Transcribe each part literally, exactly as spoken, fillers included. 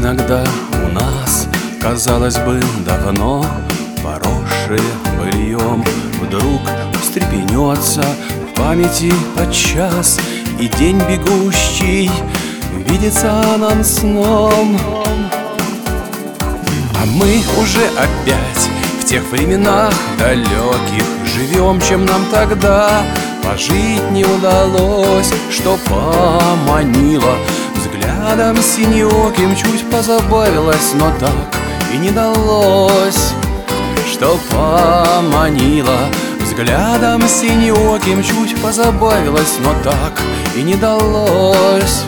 Иногда у нас, казалось бы, давно поросшие быльем, вдруг встрепенется в памяти подчас, и день бегущий видится нам сном. А мы уже опять в тех временах далеких живем, чем нам тогда пожить не удалось, что поманило взглядом синеоким, чуть позабавилась, но так и не далось. Что поманило взглядом синеоким, чуть позабавилась, но так и не далось.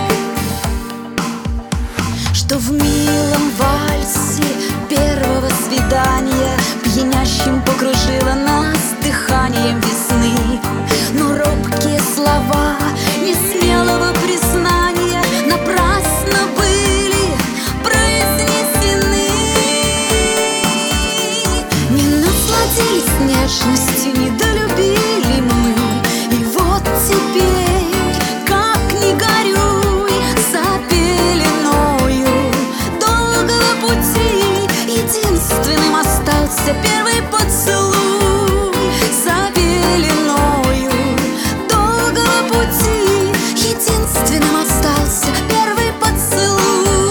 Что в милом вальсе первого свидания пьянящим покружило нас дыханием весны, но робкие слова несмелого признания напрасно были произнесены. Не насладились нежностью, не долюбили мы, и вот теперь, как ни горюй, за пеленою долгого пути единственным остался первый поцелуй. За пеленою долгого пути единственным остался первый поцелуй.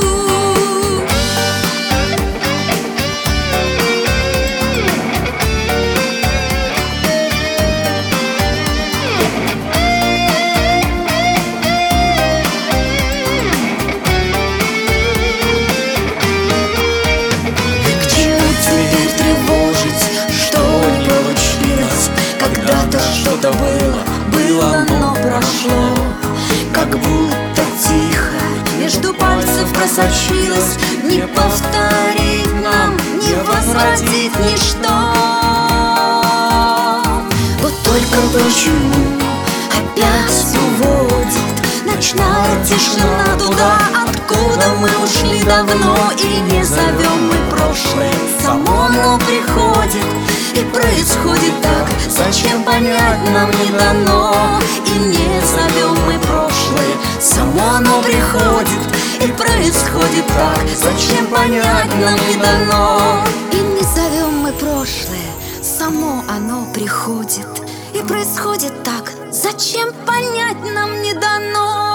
К чему теперь тревожить, что не получилось? Когда-то что-то было, было, но прошло. Как будто тихо между пальцев просочилось, не повторить нам, не возвратить ничто. Вот только почему опять уводит ночная тишина туда, откуда мы ушли давно, и не зовем мы прошлое, само оно приходит. И происходит так, зачем понять нам не дано. И не зовем мы прошлое, само оно приходит. И происходит так, зачем понять нам не дано. И не зовем мы прошлое, само оно приходит. И происходит так, зачем понять нам не дано.